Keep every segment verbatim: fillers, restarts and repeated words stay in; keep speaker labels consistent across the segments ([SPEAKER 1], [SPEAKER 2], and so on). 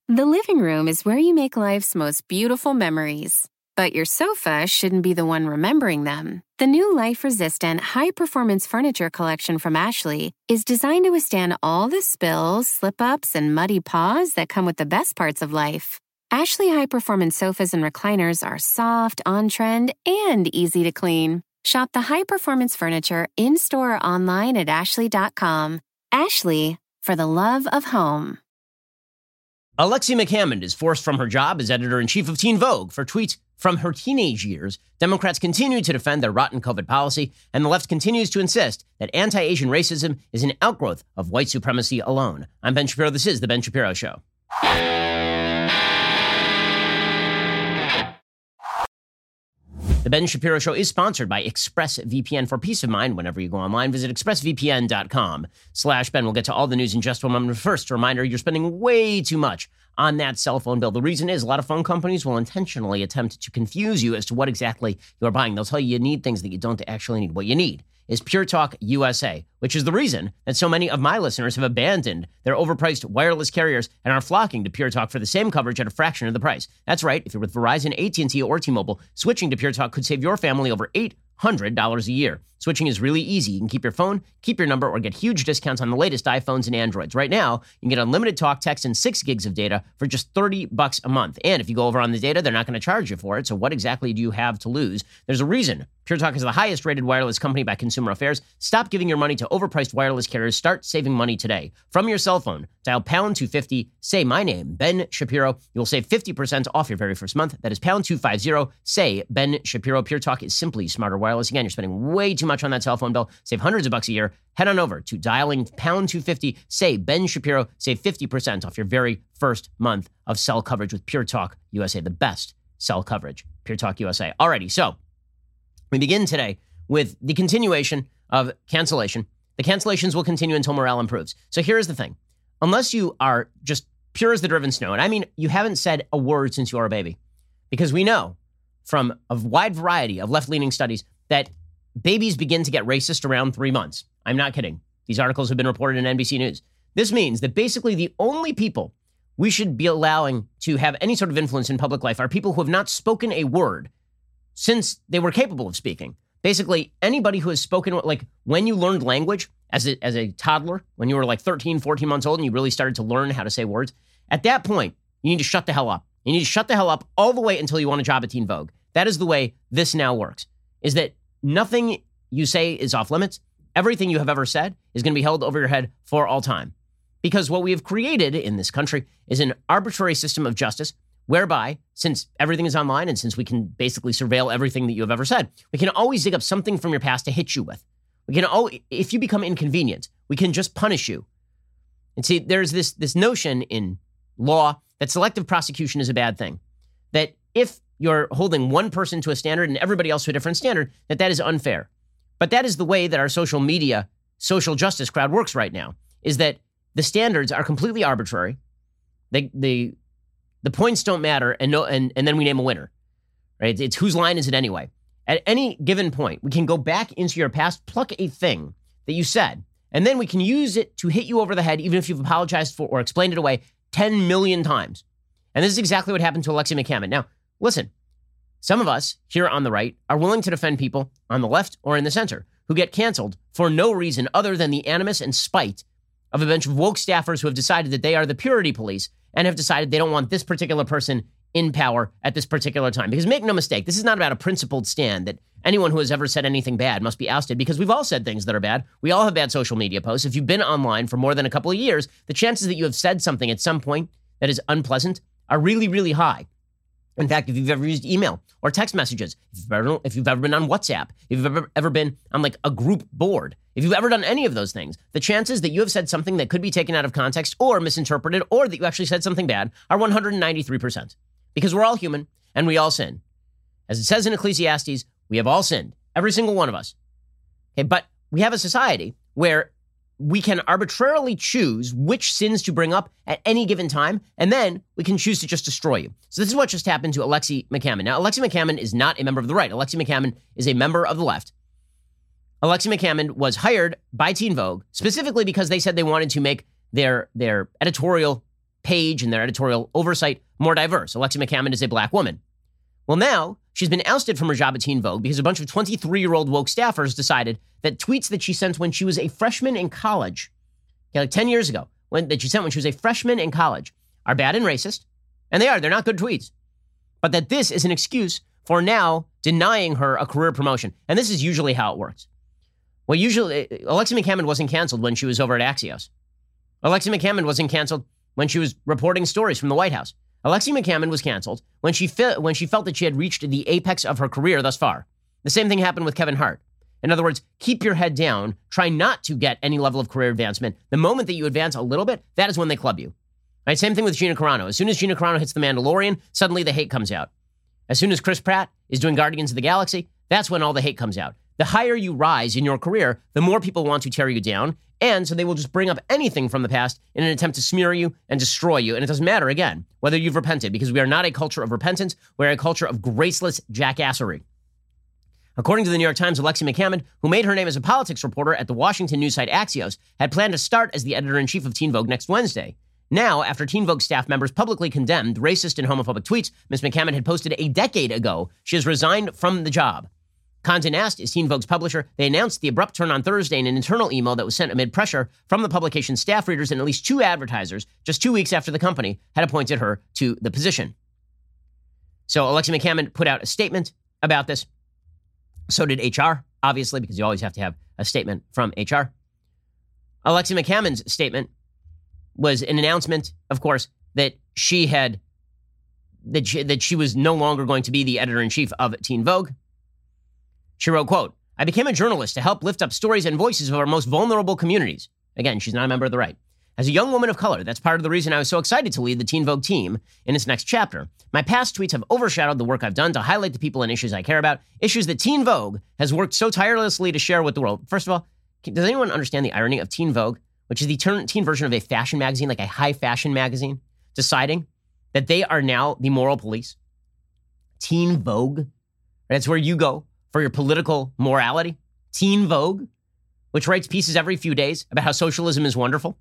[SPEAKER 1] The living room is where you make life's most beautiful memories. But your sofa shouldn't be the one remembering them. The new life-resistant, high-performance furniture collection from Ashley is designed to withstand all the spills, slip-ups, and muddy paws that come with the best parts of life. Ashley high-performance sofas and recliners are soft, on-trend, and easy to clean. Shop the high-performance furniture in-store or online at ashley dot com. Ashley, for the love of home.
[SPEAKER 2] Alexi McHammond is forced from her job as editor-in-chief of Teen Vogue for tweets from her teenage years. Democrats continue to defend their rotten COVID policy, and the left continues to insist that anti-Asian racism is an outgrowth of white supremacy alone. I'm Ben Shapiro. This is The Ben Shapiro Show. The Ben Shapiro Show is sponsored by ExpressVPN. For peace of mind, whenever you go online, visit expressvpn.com slash Ben. We'll get to all the news in just one moment. First, a reminder, you're spending way too much on that cell phone bill. The reason is a lot of phone companies will intentionally attempt to confuse you as to what exactly you're buying. They'll tell you you need things that you don't actually need. What you need is Pure Talk U S A, which is the reason that so many of my listeners have abandoned their overpriced wireless carriers and are flocking to Pure Talk for the same coverage at a fraction of the price. That's right. If you're with Verizon, A T and T, or T-Mobile, switching to Pure Talk could save your family over eight hundred dollars a year. Switching is really easy. You can keep your phone, keep your number, or get huge discounts on the latest iPhones and Androids. Right now, you can get unlimited talk, text, and six gigs of data for just thirty bucks a month. And if you go over on the data, they're not going to charge you for it. So what exactly do you have to lose? There's a reason. Pure Talk is the highest rated wireless company by Consumer Affairs. Stop giving your money to overpriced wireless carriers. Start saving money today. From your cell phone, dial pound two fifty, say my name, Ben Shapiro. You'll save fifty percent off your very first month. That is pound two fifty, say Ben Shapiro. Pure Talk is simply smarter wireless. Again, you're spending way too much on that cell phone bill. Save hundreds of bucks a year. Head on over to dialing pound two fifty, say Ben Shapiro, save fifty percent off your very first month of cell coverage with Pure Talk U S A, the best cell coverage. Pure Talk U S A. Alrighty, so we begin today with the continuation of cancellation. The cancellations will continue until morale improves. So here's the thing. Unless you are just pure as the driven snow, and I mean, you haven't said a word since you were a baby, because we know from a wide variety of left-leaning studies that babies begin to get racist around three months. I'm not kidding. These articles have been reported in N B C News. This means that basically the only people we should be allowing to have any sort of influence in public life are people who have not spoken a word since they were capable of speaking. Basically, anybody who has spoken, like when you learned language as a, as a toddler, when you were like thirteen, fourteen months old and you really started to learn how to say words, at that point, you need to shut the hell up. You need to shut the hell up all the way until you want a job at Teen Vogue. That is the way this now works, is that nothing you say is off limits. Everything you have ever said is going to be held over your head for all time. Because what we have created in this country is an arbitrary system of justice whereby, since everything is online and since we can basically surveil everything that you have ever said, we can always dig up something from your past to hit you with. We can always, if you become inconvenient, we can just punish you. And see, there's this, this notion in law that selective prosecution is a bad thing. That if you're holding one person to a standard and everybody else to a different standard, that that is unfair. But that is the way that our social media, social justice crowd works right now, is that the standards are completely arbitrary. They, they, the points don't matter, and no, and, and then we name a winner, right? It's, it's whose line is it anyway? At any given point, we can go back into your past, pluck a thing that you said, and then we can use it to hit you over the head, even if you've apologized for or explained it away ten million times. And this is exactly what happened to Alexi McHammond. Now, listen, some of us here on the right are willing to defend people on the left or in the center who get canceled for no reason other than the animus and spite of a bunch of woke staffers who have decided that they are the purity police and have decided they don't want this particular person in power at this particular time. Because make no mistake, this is not about a principled stand that anyone who has ever said anything bad must be ousted, because we've all said things that are bad. We all have bad social media posts. If you've been online for more than a couple of years, the chances that you have said something at some point that is unpleasant are really, really high. In fact, if you've ever used email or text messages, if you've ever, if you've ever been on WhatsApp, if you've ever, ever been on like a group board, if you've ever done any of those things, the chances that you have said something that could be taken out of context or misinterpreted or that you actually said something bad are one hundred ninety-three percent. Because we're all human and we all sin. As it says in Ecclesiastes, we have all sinned, every single one of us. Okay, but we have a society where we can arbitrarily choose which sins to bring up at any given time, and then we can choose to just destroy you. So this is what just happened to Alexi McHammond. Now, Alexi McHammond is not a member of the right. Alexi McHammond is a member of the left. Alexi McHammond was hired by Teen Vogue specifically because they said they wanted to make their, their editorial page and their editorial oversight more diverse. Alexi McCammond is a black woman. Well, now she's been ousted from her job at Teen Vogue because a bunch of twenty-three-year-old woke staffers decided that tweets that she sent when she was a freshman in college, okay, like ten years ago, when, that she sent when she was a freshman in college, are bad and racist. And they are. They're not good tweets. But that this is an excuse for now denying her a career promotion. And this is usually how it works. Well, usually, Alexi McCammond wasn't canceled when she was over at Axios. Alexi McCammond wasn't canceled when she was reporting stories from the White House. Alexi McCammond was canceled when she, fe- when she felt that she had reached the apex of her career thus far. The same thing happened with Kevin Hart. In other words, keep your head down. Try not to get any level of career advancement. The moment that you advance a little bit, that is when they club you. Right? Same thing with Gina Carano. As soon as Gina Carano hits The Mandalorian, suddenly the hate comes out. As soon as Chris Pratt is doing Guardians of the Galaxy, that's when all the hate comes out. The higher you rise in your career, the more people want to tear you down. And so they will just bring up anything from the past in an attempt to smear you and destroy you. And it doesn't matter, again, whether you've repented, because we are not a culture of repentance. We're a culture of graceless jackassery. According to the New York Times, Alexi McCammond, who made her name as a politics reporter at the Washington news site Axios, had planned to start as the editor-in-chief of Teen Vogue next Wednesday. Now, after Teen Vogue staff members publicly condemned racist and homophobic tweets Miz McCammond had posted a decade ago, she has resigned from the job. Condé Nast is Teen Vogue's publisher. They announced the abrupt turn on Thursday in an internal email that was sent amid pressure from the publication's staff readers and at least two advertisers just two weeks after the company had appointed her to the position. So Alexi McCammond put out a statement about this. So did H R, obviously, because you always have to have a statement from H R. Alexi McCammond's statement was an announcement, of course, that she had that she, that she was no longer going to be the editor-in-chief of Teen Vogue. She wrote, quote, "I became a journalist to help lift up stories and voices of our most vulnerable communities." Again, she's not a member of the right. "As a young woman of color, that's part of the reason I was so excited to lead the Teen Vogue team in its next chapter. My past tweets have overshadowed the work I've done to highlight the people and issues I care about, issues that Teen Vogue has worked so tirelessly to share with the world." First of all, does anyone understand the irony of Teen Vogue, which is the teen version of a fashion magazine, like a high fashion magazine, deciding that they are now the moral police? Teen Vogue, that's where you go for your political morality. Teen Vogue, which writes pieces every few days about how socialism is wonderful.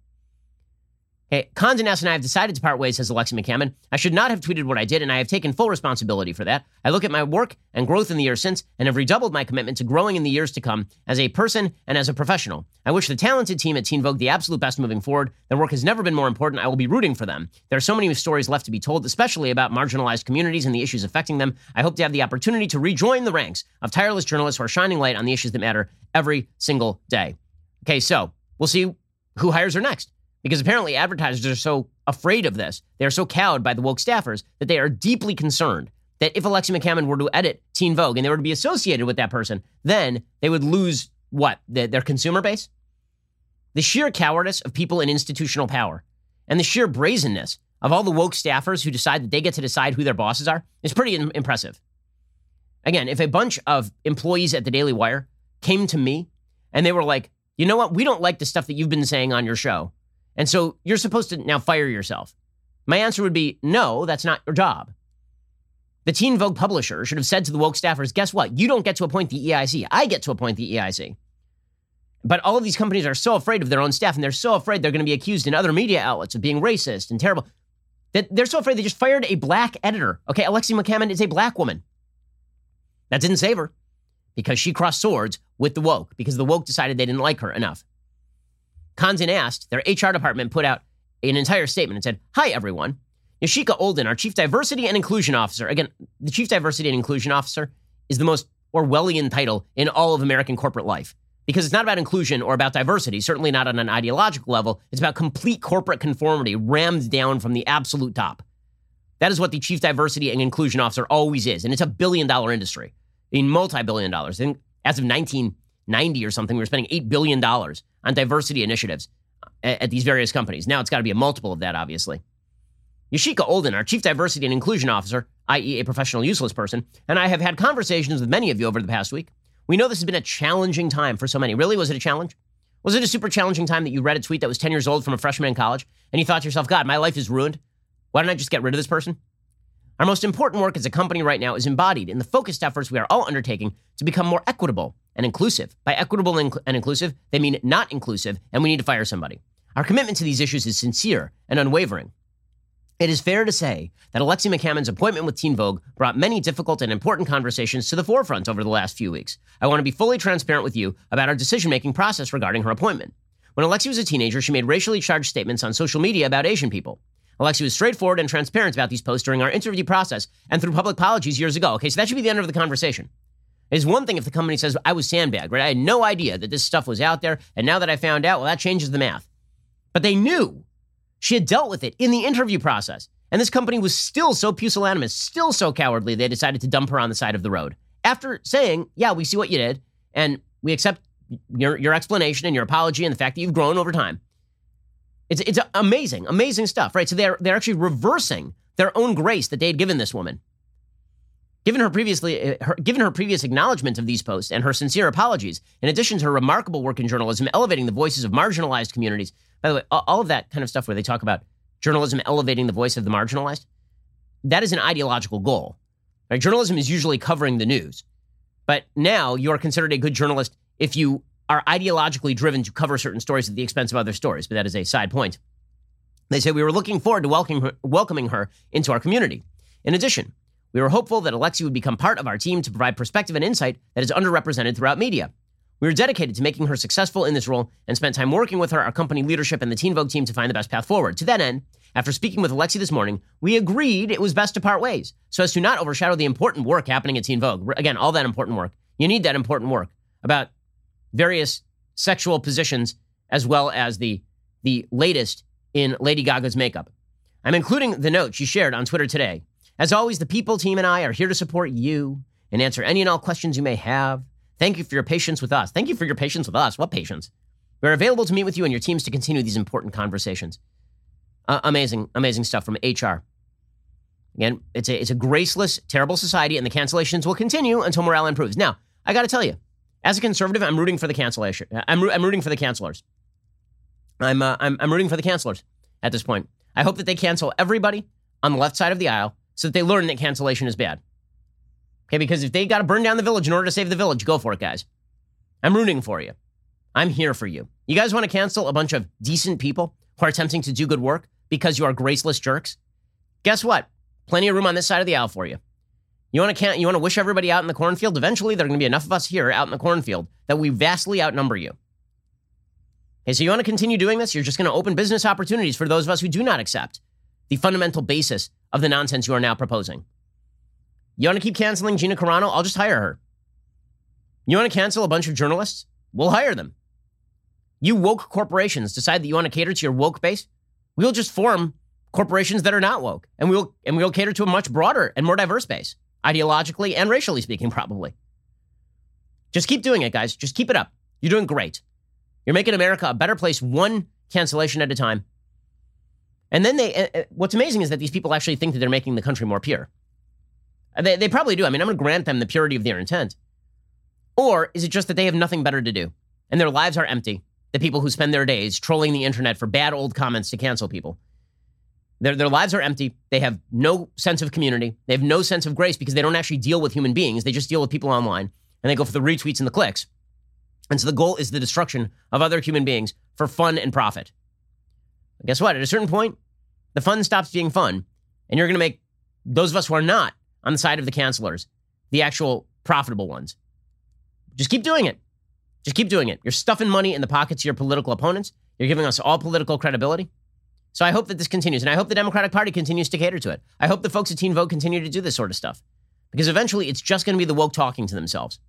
[SPEAKER 2] Hey, Condé Nast and I have decided to part ways, says Alexi McCammond. I should not have tweeted what I did, and I have taken full responsibility for that. I look at my work and growth in the years since, and have redoubled my commitment to growing in the years to come as a person and as a professional. I wish the talented team at Teen Vogue the absolute best moving forward. Their work has never been more important. I will be rooting for them. There are so many stories left to be told, especially about marginalized communities and the issues affecting them. I hope to have the opportunity to rejoin the ranks of tireless journalists who are shining light on the issues that matter every single day. Okay, so we'll see who hires her next. Because apparently advertisers are so afraid of this, they are so cowed by the woke staffers that they are deeply concerned that if Alexi McCammond were to edit Teen Vogue and they were to be associated with that person, then they would lose what? The, their consumer base? The sheer cowardice of people in institutional power and the sheer brazenness of all the woke staffers who decide that they get to decide who their bosses are is pretty im- impressive. Again, if a bunch of employees at the Daily Wire came to me and they were like, you know what? We don't like the stuff that you've been saying on your show, and so you're supposed to now fire yourself. My answer would be, no, that's not your job. The Teen Vogue publisher should have said to the woke staffers, guess what? You don't get to appoint the E I C. I get to appoint the E I C. But all of these companies are so afraid of their own staff, and they're so afraid they're going to be accused in other media outlets of being racist and terrible, that they're so afraid they just fired a black editor. Okay, Alexi McCammond is a black woman. That didn't save her because she crossed swords with the woke, because the woke decided they didn't like her enough. Condé Nast, their H R department, put out an entire statement and said, "Hi, everyone. Yashika Olden, our Chief Diversity and Inclusion Officer." Again, the Chief Diversity and Inclusion Officer is the most Orwellian title in all of American corporate life, because it's not about inclusion or about diversity, certainly not on an ideological level. It's about complete corporate conformity rammed down from the absolute top. That is what the Chief Diversity and Inclusion Officer always is, and it's a billion-dollar industry. I mean, multi-billion dollars. I think as of nineteen ninety or something, we were spending eight billion dollars on diversity initiatives at, at these various companies. Now it's got to be a multiple of that, obviously. Yashika Olden, our Chief Diversity and Inclusion Officer, that is a professional useless person, and I have had conversations with many of you over the past week. We know this has been a challenging time for so many. Really, was it a challenge? Was it a super challenging time that you read a tweet that was ten years old from a freshman in college, and you thought to yourself, God, my life is ruined? Why don't I just get rid of this person? Our most important work as a company right now is embodied in the focused efforts we are all undertaking to become more equitable and inclusive. By equitable and inclusive, they mean not inclusive, and we need to fire somebody. Our commitment to these issues is sincere and unwavering. It is fair to say that Alexi McCammon's appointment with Teen Vogue brought many difficult and important conversations to the forefront over the last few weeks. I want to be fully transparent with you about our decision-making process regarding her appointment. When Alexi was a teenager, she made racially charged statements on social media about Asian people. Alexi was straightforward and transparent about these posts during our interview process and through public apologies years ago. Okay, so that should be the end of the conversation. It's one thing if the company says, I was sandbagged, right? I had no idea that this stuff was out there, and now that I found out, well, that changes the math. But they knew. She had dealt with it in the interview process. And this company was still so pusillanimous, still so cowardly, they decided to dump her on the side of the road. After saying, yeah, we see what you did, and we accept your, your explanation and your apology and the fact that you've grown over time. It's it's amazing, amazing stuff, right? So they're they're actually reversing their own grace that they had given this woman. Given her previously, her, given her previous acknowledgement of these posts and her sincere apologies, in addition to her remarkable work in journalism, elevating the voices of marginalized communities. By the way, all of that kind of stuff where they talk about journalism elevating the voice of the marginalized, that is an ideological goal. Right? Journalism is usually covering the news. But now you are considered a good journalist if you are ideologically driven to cover certain stories at the expense of other stories. But that is a side point. They say we were looking forward to welcoming her, welcoming her into our community. In addition, we were hopeful that Alexi would become part of our team to provide perspective and insight that is underrepresented throughout media. We were dedicated to making her successful in this role and spent time working with her, our company leadership, and the Teen Vogue team to find the best path forward. To that end, after speaking with Alexi this morning, we agreed it was best to part ways so as to not overshadow the important work happening at Teen Vogue. Again, all that important work. You need that important work about various sexual positions as well as the, the latest in Lady Gaga's makeup. I'm including the note she shared on Twitter today. As always, the People team and I are here to support you and answer any and all questions you may have. Thank you for your patience with us. Thank you for your patience with us. What patience? We're available to meet with you and your teams to continue these important conversations. Uh, amazing, amazing stuff from H R. Again, it's a, it's a graceless, terrible society, and the cancellations will continue until morale improves. Now, I got to tell you, as a conservative, I'm rooting for the cancellation. I'm, I'm rooting for the cancelers. I'm, uh, I'm, I'm rooting for the cancelers at this point. I hope that they cancel everybody on the left side of the aisle so that they learn that cancellation is bad. Okay, because if they got to burn down the village in order to save the village, go for it, guys. I'm rooting for you. I'm here for you. You guys want to cancel a bunch of decent people who are attempting to do good work because you are graceless jerks? Guess what? Plenty of room on this side of the aisle for you. You want to can- you want to wish everybody out in the cornfield? Eventually, there are going to be enough of us here out in the cornfield that we vastly outnumber you. Okay, so you want to continue doing this? You're just going to open business opportunities for those of us who do not accept the fundamental basis of the nonsense you are now proposing. You want to keep canceling Gina Carano? I'll just hire her. You want to cancel a bunch of journalists? We'll hire them. You woke corporations decide that you want to cater to your woke base? We'll just form corporations that are not woke, and we'll and we'll cater to a much broader and more diverse base, ideologically and racially speaking, probably. Just keep doing it, guys. Just keep it up. You're doing great. You're making America a better place, one cancellation at a time. And then they, uh, what's amazing is that these people actually think that they're making the country more pure. They, they probably do. I mean, I'm going to grant them the purity of their intent. Or is it just that they have nothing better to do and their lives are empty? The people who spend their days trolling the internet for bad old comments to cancel people. Their, their lives are empty. They have no sense of community. They have no sense of grace because they don't actually deal with human beings. They just deal with people online and they go for the retweets and the clicks. And so the goal is the destruction of other human beings for fun and profit. But guess what? At a certain point, the fun stops being fun and you're going to make those of us who are not on the side of the cancelers the actual profitable ones. Just keep doing it. Just keep doing it. You're stuffing money in the pockets of your political opponents. You're giving us all political credibility. So I hope that this continues, and I hope the Democratic Party continues to cater to it. I hope the folks at Teen Vogue continue to do this sort of stuff, because eventually it's just going to be the woke talking to themselves.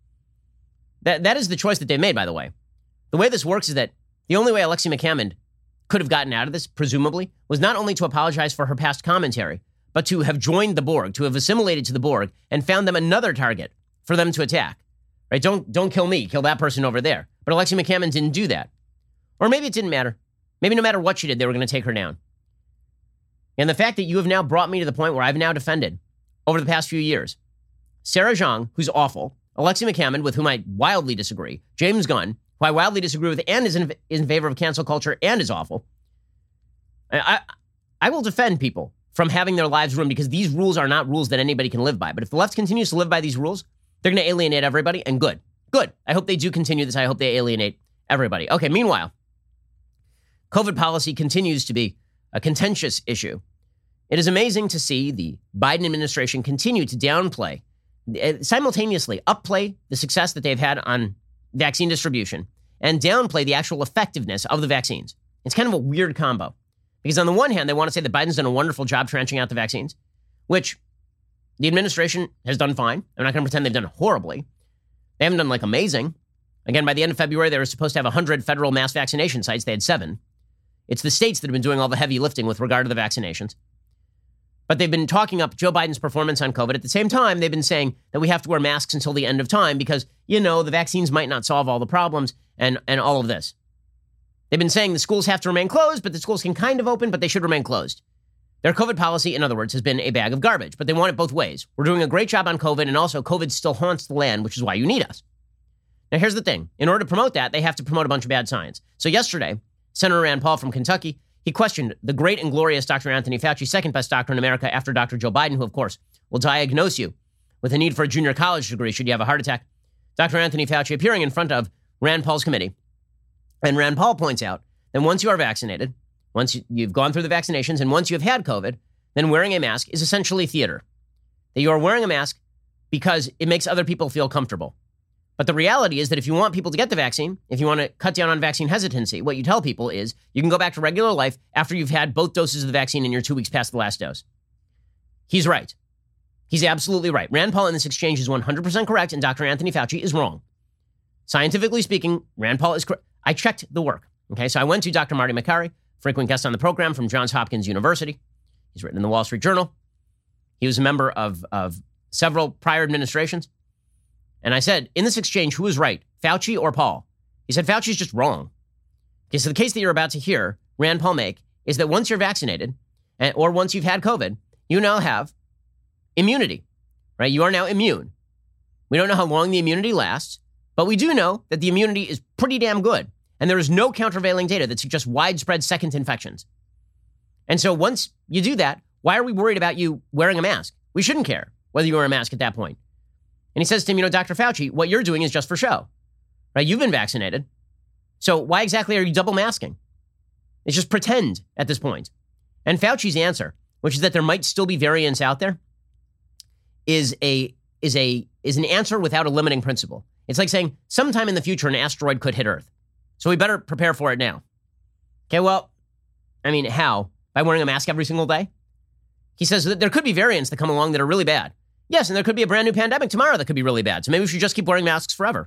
[SPEAKER 2] That That is the choice that they made, by the way. The way this works is that the only way Alexi McCammond could have gotten out of this, presumably, was not only to apologize for her past commentary, but to have joined the Borg, to have assimilated to the Borg, and found them another target for them to attack. Right? Don't, don't kill me, kill that person over there. But Alexi McCammond didn't do that. Or maybe it didn't matter. Maybe no matter what she did, they were going to take her down. And the fact that you have now brought me to the point where I've now defended, over the past few years, Sarah Jeong, who's awful, Alexi McCammond, with whom I wildly disagree, James Gunn, who I wildly disagree with and is in, in favor of cancel culture and is awful, I, I, I will defend people from having their lives ruined because these rules are not rules that anybody can live by. But if the left continues to live by these rules, they're going to alienate everybody, and good. Good. I hope they do continue this. I hope they alienate everybody. Okay, meanwhile, COVID policy continues to be a contentious issue. It is amazing to see the Biden administration continue to downplay, simultaneously upplay the success that they've had on vaccine distribution and downplay the actual effectiveness of the vaccines. It's kind of a weird combo. Because on the one hand, they want to say that Biden's done a wonderful job tranching out the vaccines, which the administration has done fine. I'm not going to pretend they've done horribly. They haven't done like amazing. Again, by the end of February, they were supposed to have one hundred federal mass vaccination sites. They had seven. It's the states that have been doing all the heavy lifting with regard to the vaccinations. But they've been talking up Joe Biden's performance on COVID. At the same time, they've been saying that we have to wear masks until the end of time because, you know, the vaccines might not solve all the problems and, and all of this. They've been saying the schools have to remain closed, but the schools can kind of open, but they should remain closed. Their COVID policy, in other words, has been a bag of garbage, but they want it both ways. We're doing a great job on COVID, and also COVID still haunts the land, which is why you need us. Now, here's the thing. In order to promote that, they have to promote a bunch of bad science. So yesterday, Senator Rand Paul from Kentucky, he questioned the great and glorious Doctor Anthony Fauci, second best doctor in America after Doctor Joe Biden, who, of course, will diagnose you with a need for a junior college degree should you have a heart attack. Doctor Anthony Fauci appearing in front of Rand Paul's committee. And Rand Paul points out that once you are vaccinated, once you've gone through the vaccinations, and once you have had COVID, then wearing a mask is essentially theater. That you are wearing a mask because it makes other people feel comfortable. But the reality is that if you want people to get the vaccine, if you want to cut down on vaccine hesitancy, what you tell people is you can go back to regular life after you've had both doses of the vaccine and you're two weeks past the last dose. He's right. He's absolutely right. Rand Paul in this exchange is one hundred percent correct, and Doctor Anthony Fauci is wrong. Scientifically speaking, Rand Paul is correct. I checked the work. Okay, so I went to Doctor Marty Makary, frequent guest on the program from Johns Hopkins University. He's written in the Wall Street Journal. He was a member of, of several prior administrations. And I said, in this exchange, who is right, Fauci or Paul? He said, Fauci's just wrong. Okay, so the case that you're about to hear Rand Paul make is that once you're vaccinated, and, or once you've had COVID, you now have immunity, right? You are now immune. We don't know how long the immunity lasts, but we do know that the immunity is pretty damn good. And there is no countervailing data that suggests widespread second infections. And so once you do that, why are we worried about you wearing a mask? We shouldn't care whether you wear a mask at that point. And he says to him, you know, Doctor Fauci, what you're doing is just for show, right? You've been vaccinated. So why exactly are you double masking? It's just pretend at this point. And Fauci's answer, which is that there might still be variants out there, is a is a is an answer without a limiting principle. It's like saying sometime in the future an asteroid could hit Earth. So we better prepare for it now. Okay, well, I mean, how? By wearing a mask every single day? He says that there could be variants that come along that are really bad. Yes, and there could be a brand new pandemic tomorrow that could be really bad. So maybe we should just keep wearing masks forever.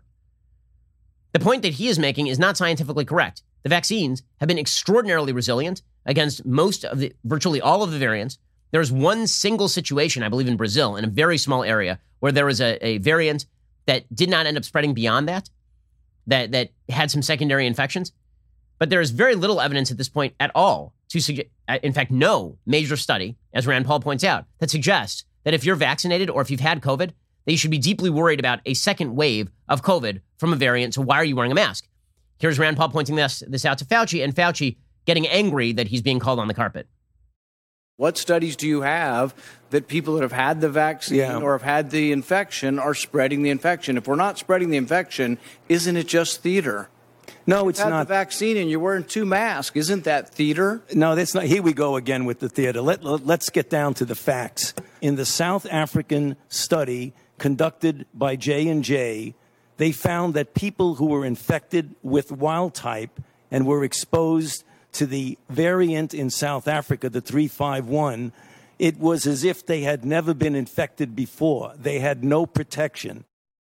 [SPEAKER 2] The point that he is making is not scientifically correct. The vaccines have been extraordinarily resilient against most of the, virtually all of the variants. There's one single situation, I believe in Brazil, in a very small area, where there was a, a variant that did not end up spreading beyond that, that, that had some secondary infections. But there is very little evidence at this point at all to suggest, in fact, no major study, as Rand Paul points out, that suggests that if you're vaccinated or if you've had COVID, that you should be deeply worried about a second wave of COVID from a variant. So why are you wearing a mask? Here's Rand Paul pointing this, this out to Fauci, and Fauci getting angry that he's being called on the carpet.
[SPEAKER 3] What studies do you have that people that have had the vaccine yeah. or have had the infection are spreading the infection? If we're not spreading the infection, isn't it just theater?
[SPEAKER 4] No, it's
[SPEAKER 3] You've had
[SPEAKER 4] not.
[SPEAKER 3] The vaccine and you're wearing two masks. Isn't that theater?
[SPEAKER 4] No, that's not. Here we go again with the theater. Let, let, let's get down to the facts. In the South African study conducted by J and J, they found that people who were infected with wild type and were exposed to the variant in South Africa, the three five one, it was as if they had never been infected before. They had no protection.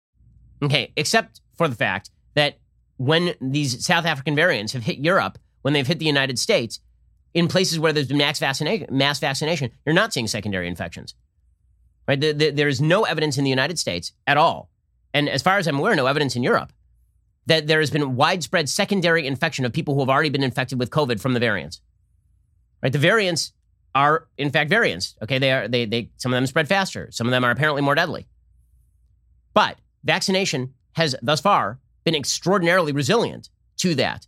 [SPEAKER 2] Okay, except for the fact that when these South African variants have hit Europe, when they've hit the United States, in places where there's been mass vaccination, mass vaccination, you're not seeing secondary infections. Right? The, the, there is no evidence in the United States at all, and as far as I'm aware, no evidence in Europe, that there has been widespread secondary infection of people who have already been infected with COVID from the variants. Right? The variants are, in fact, variants. Okay, they are. They they some of them spread faster. Some of them are apparently more deadly. But vaccination has thus far been extraordinarily resilient to that.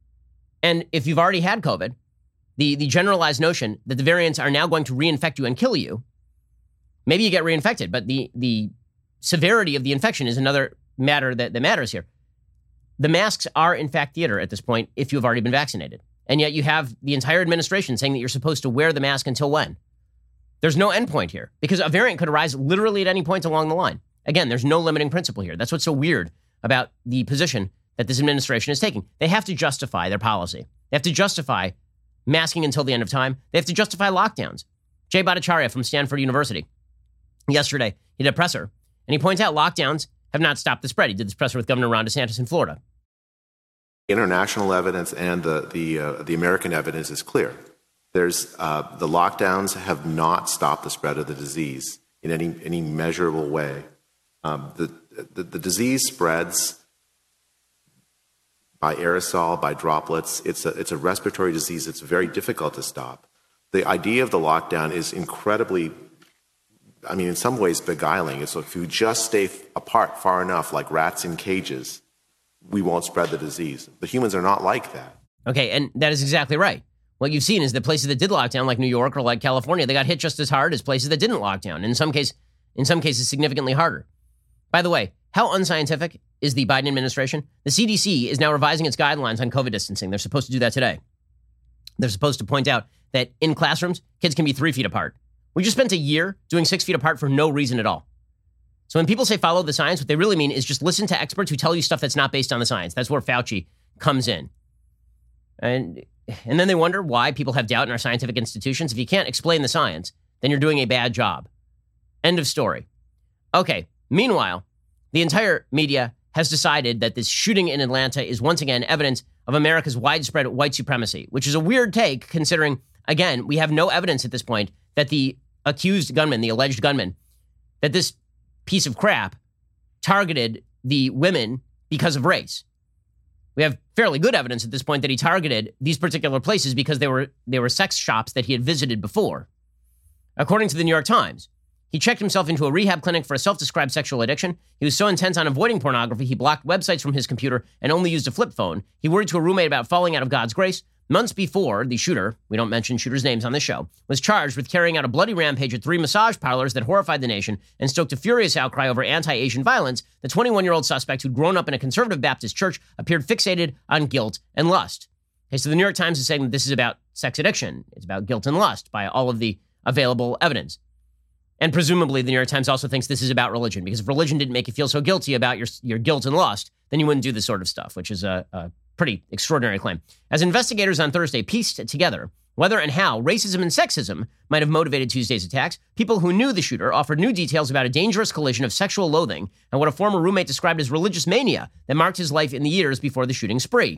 [SPEAKER 2] And if you've already had COVID, the, the generalized notion that the variants are now going to reinfect you and kill you, maybe you get reinfected, but the, the severity of the infection is another matter that, that matters here. The masks are, in fact, theater at this point if you've already been vaccinated. And yet you have the entire administration saying that you're supposed to wear the mask until when? There's no endpoint here because a variant could arise literally at any point along the line. Again, there's no limiting principle here. That's what's so weird about the position that this administration is taking. They have to justify their policy. They have to justify masking until the end of time. They have to justify lockdowns. Jay Bhattacharya from Stanford University, yesterday, he did a presser, and he points out lockdowns have not stopped the spread. He did this presser with Governor Ron DeSantis in Florida.
[SPEAKER 5] International evidence and the the, uh, the American evidence is clear. There's uh, the lockdowns have not stopped the spread of the disease in any any measurable way. Um, the, the the disease spreads by aerosol, by droplets. It's a it's a respiratory disease. It's very difficult to stop. The idea of the lockdown is incredibly, I mean, in some ways beguiling. It's like if you just stay apart far enough, like rats in cages, we won't spread the disease. But humans are not like that.
[SPEAKER 2] Okay, and that is exactly right. What you've seen is that places that did lock down, like New York or like California, they got hit just as hard as places that didn't lock down. In some case, in some cases, significantly harder. By the way, how unscientific is the Biden administration? The C D C is now revising its guidelines on COVID distancing. They're supposed to do that today. They're supposed to point out that in classrooms, kids can be three feet apart. We just spent a year doing six feet apart for no reason at all. So when people say follow the science, what they really mean is just listen to experts who tell you stuff that's not based on the science. That's where Fauci comes in. And, and then they wonder why people have doubt in our scientific institutions. If you can't explain the science, then you're doing a bad job. End of story. Okay, meanwhile, the entire media has decided that this shooting in Atlanta is once again evidence of America's widespread white supremacy, which is a weird take considering, again, we have no evidence at this point that the accused gunman, the alleged gunman, that this piece of crap targeted the women because of race. We have fairly good evidence at this point that he targeted these particular places because they were they were sex shops that he had visited before. According to the New York Times, he checked himself into a rehab clinic for a self-described sexual addiction. He was so intent on avoiding pornography, he blocked websites from his computer and only used a flip phone. He worried to a roommate about falling out of God's grace. Months before, the shooter, we don't mention shooters' names on this show, was charged with carrying out a bloody rampage at three massage parlors that horrified the nation and stoked a furious outcry over anti-Asian violence. The twenty-one-year-old suspect, who'd grown up in a conservative Baptist church, appeared fixated on guilt and lust. Okay, so the New York Times is saying that this is about sex addiction. It's about guilt and lust by all of the available evidence. And presumably, the New York Times also thinks this is about religion, because if religion didn't make you feel so guilty about your, your guilt and lust, then you wouldn't do this sort of stuff, which is a, a pretty extraordinary claim. As investigators on Thursday pieced together whether and how racism and sexism might have motivated Tuesday's attacks, people who knew the shooter offered new details about a dangerous collision of sexual loathing and what a former roommate described as religious mania that marked his life in the years before the shooting spree.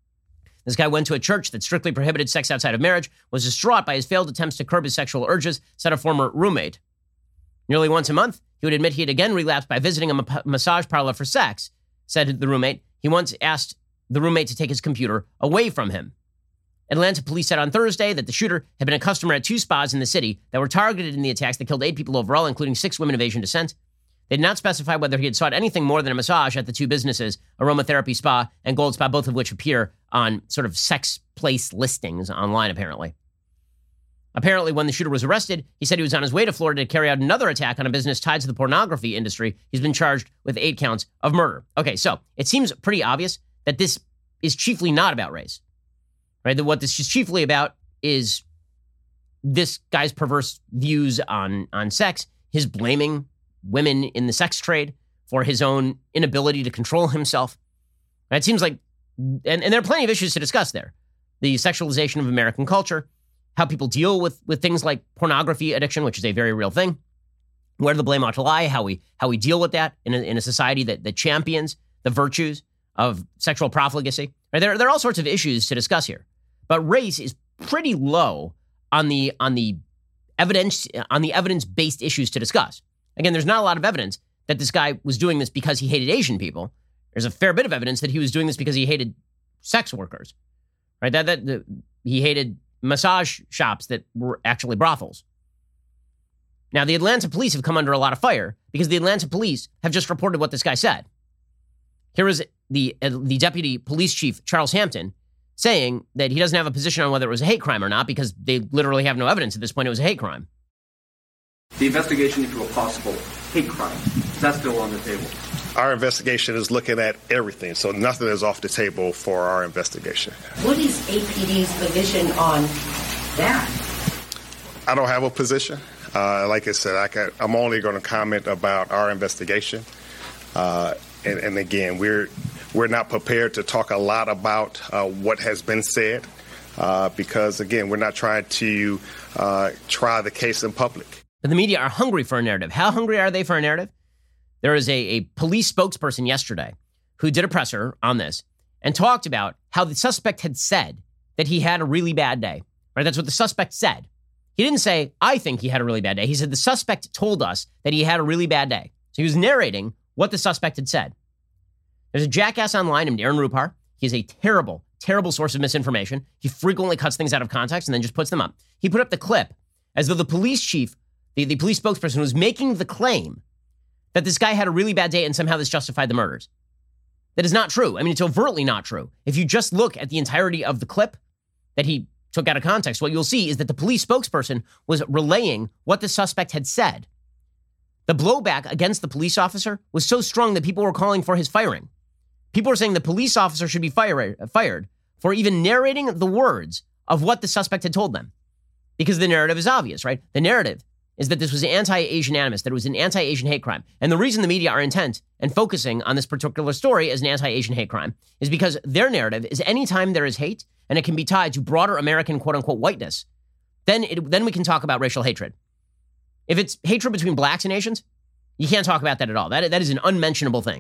[SPEAKER 2] This guy went to a church that strictly prohibited sex outside of marriage, was distraught by his failed attempts to curb his sexual urges, said a former roommate. Nearly once a month, he would admit he had again relapsed by visiting a ma- massage parlor for sex, said the roommate. He once asked the roommate to take his computer away from him. Atlanta police said on Thursday that the shooter had been a customer at two spas in the city that were targeted in the attacks that killed eight people overall, including six women of Asian descent. They did not specify whether he had sought anything more than a massage at the two businesses, Aromatherapy Spa and Gold Spa, both of which appear on sort of sex place listings online, apparently. Apparently, when the shooter was arrested, he said he was on his way to Florida to carry out another attack on a business tied to the pornography industry. He's been charged with eight counts of murder. Okay, so it seems pretty obvious that this is chiefly not about race, right? That what this is chiefly about is this guy's perverse views on, on sex, his blaming women in the sex trade for his own inability to control himself. It seems like, and, and there are plenty of issues to discuss there. The sexualization of American culture, how people deal with, with things like pornography addiction, which is a very real thing, where the blame ought to lie, how we how we deal with that in a, in a society that, that champions the virtues of sexual profligacy. Right? There, there are all sorts of issues to discuss here, but race is pretty low on the on the evidence on the evidence-based issues to discuss. Again, there's not a lot of evidence that this guy was doing this because he hated Asian people. There's a fair bit of evidence that he was doing this because he hated sex workers, right? That that the, he hated massage shops that were actually brothels. Now, the Atlanta police have come under a lot of fire because the Atlanta police have just reported what this guy said. Here is the uh, the deputy police chief, Charles Hampton, saying that he doesn't have a position on whether it was a hate crime or not because they literally have no evidence at this point it was a hate crime.
[SPEAKER 6] The investigation into a possible hate crime, is that still on the table?
[SPEAKER 7] Our investigation is looking at everything, so nothing is off the table for our investigation.
[SPEAKER 8] What is A P D's position on that?
[SPEAKER 7] I don't have a position. Uh, like I said, I can, I'm only going to comment about our investigation. Uh, and, and again, we're we're not prepared to talk a lot about uh, what has been said uh, because, again, we're not trying to uh, try the case in public.
[SPEAKER 2] But the media are hungry for a narrative. How hungry are they for a narrative? There was a, a police spokesperson yesterday who did a presser on this and talked about how the suspect had said that he had a really bad day. Right? That's what the suspect said. He didn't say, I think he had a really bad day. He said the suspect told us that he had a really bad day. So he was narrating what the suspect had said. There's a jackass online named Aaron Rupar. He's a terrible, terrible source of misinformation. He frequently cuts things out of context and then just puts them up. He put up the clip as though the police chief, the, the police spokesperson, was making the claim that this guy had a really bad day and somehow this justified the murders. That is not true. I mean, it's overtly not true. If you just look at the entirety of the clip that he took out of context, what you'll see is that the police spokesperson was relaying what the suspect had said. The blowback against the police officer was so strong that people were calling for his firing. People were saying the police officer should be fire, fired for even narrating the words of what the suspect had told them. Because the narrative is obvious, right? The narrative is that this was anti-Asian animus, that it was an anti-Asian hate crime. And the reason the media are intent and focusing on this particular story as an anti-Asian hate crime is because their narrative is anytime there is hate, and it can be tied to broader American quote-unquote whiteness, then it, then we can talk about racial hatred. If it's hatred between blacks and Asians, you can't talk about that at all. That, that is an unmentionable thing.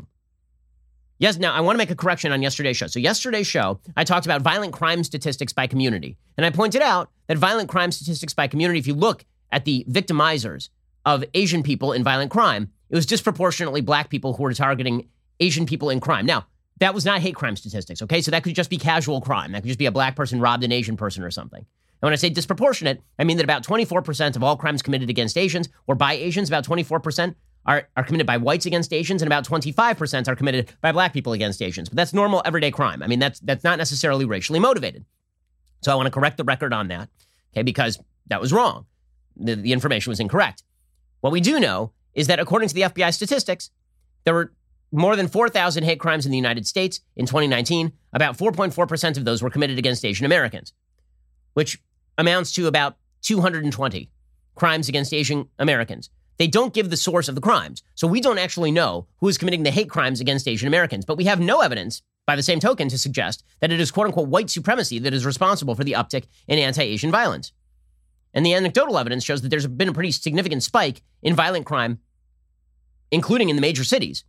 [SPEAKER 2] Yes, now I want to make a correction on yesterday's show. So yesterday's show, I talked about violent crime statistics by community. And I pointed out that violent crime statistics by community, if you look at the victimizers of Asian people in violent crime, it was disproportionately black people who were targeting Asian people in crime. Now, that was not hate crime statistics, okay? So that could just be casual crime. That could just be a black person robbed an Asian person or something. And when I say disproportionate, I mean that about twenty-four percent of all crimes committed against Asians or by Asians, about twenty-four percent are, are committed by whites against Asians, and about twenty-five percent are committed by black people against Asians. But that's normal everyday crime. I mean, that's that's not necessarily racially motivated. So I want to correct the record on that, okay, because that was wrong. The, the information was incorrect. What we do know is that according to the F B I statistics, there were more than four thousand hate crimes in the United States in twenty nineteen. About four point four percent of those were committed against Asian Americans, which amounts to about two hundred twenty crimes against Asian Americans. They don't give the source of the crimes, so we don't actually know who is committing the hate crimes against Asian Americans. But we have no evidence, by the same token, to suggest that it is quote-unquote white supremacy that is responsible for the uptick in anti-Asian violence. And the anecdotal evidence shows that there's been a pretty significant spike in violent crime, including in the major cities,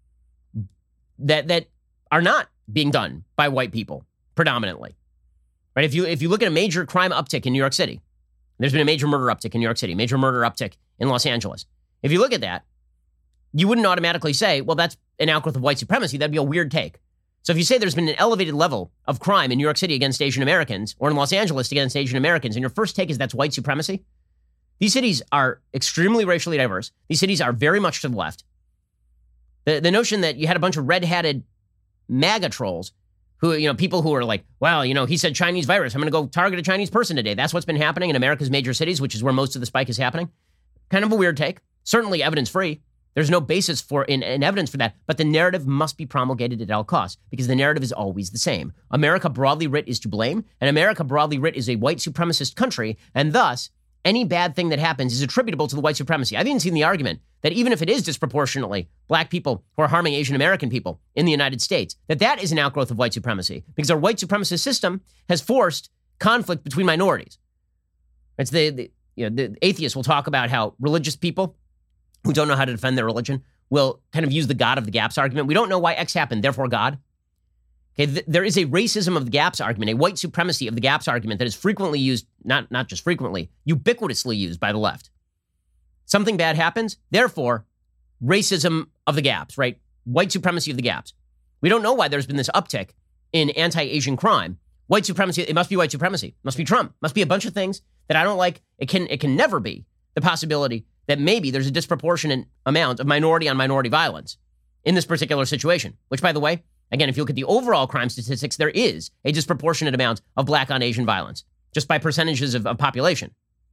[SPEAKER 2] that that are not being done by white people predominantly. Right? If you if you look at a major crime uptick in New York City, there's been a major murder uptick in New York City, major murder uptick in Los Angeles. If you look at that, you wouldn't automatically say, well, that's an outgrowth of white supremacy. That'd be a weird take. So if you say there's been an elevated level of crime in New York City against Asian Americans or in Los Angeles against Asian Americans, and your first take is that's white supremacy, these cities are extremely racially diverse. These cities are very much to the left. The, the notion that you had a bunch of red-hatted MAGA trolls who, you know, people who are like, well, you know, he said Chinese virus. I'm going to go target a Chinese person today. That's what's been happening in America's major cities, which is where most of the spike is happening. Kind of a weird take. Certainly evidence-free. There's no basis for in, in evidence for that, but the narrative must be promulgated at all costs because the narrative is always the same. America broadly writ is to blame, and America broadly writ is a white supremacist country, and thus any bad thing that happens is attributable to the white supremacy. I've even seen the argument that even if it is disproportionately black people who are harming Asian American people in the United States, that that is an outgrowth of white supremacy because our white supremacist system has forced conflict between minorities. It's the, the you know the atheists will talk about how religious people who don't know how to defend their religion will kind of use the God of the gaps argument. We don't know why X happened, therefore God. Okay, th- there is a racism of the gaps argument, a white supremacy of the gaps argument that is frequently used, not, not just frequently, ubiquitously used by the left. Something bad happens, therefore, racism of the gaps, right? White supremacy of the gaps. We don't know why there's been this uptick in anti-Asian crime. White supremacy, it must be white supremacy. It must be Trump. It must be a bunch of things that I don't like. It can, it can never be the possibility that maybe there's a disproportionate amount of minority on minority violence in this particular situation, which, by the way, again, if you look at the overall crime statistics, there is a disproportionate amount of black on Asian violence, just by percentages of, of population.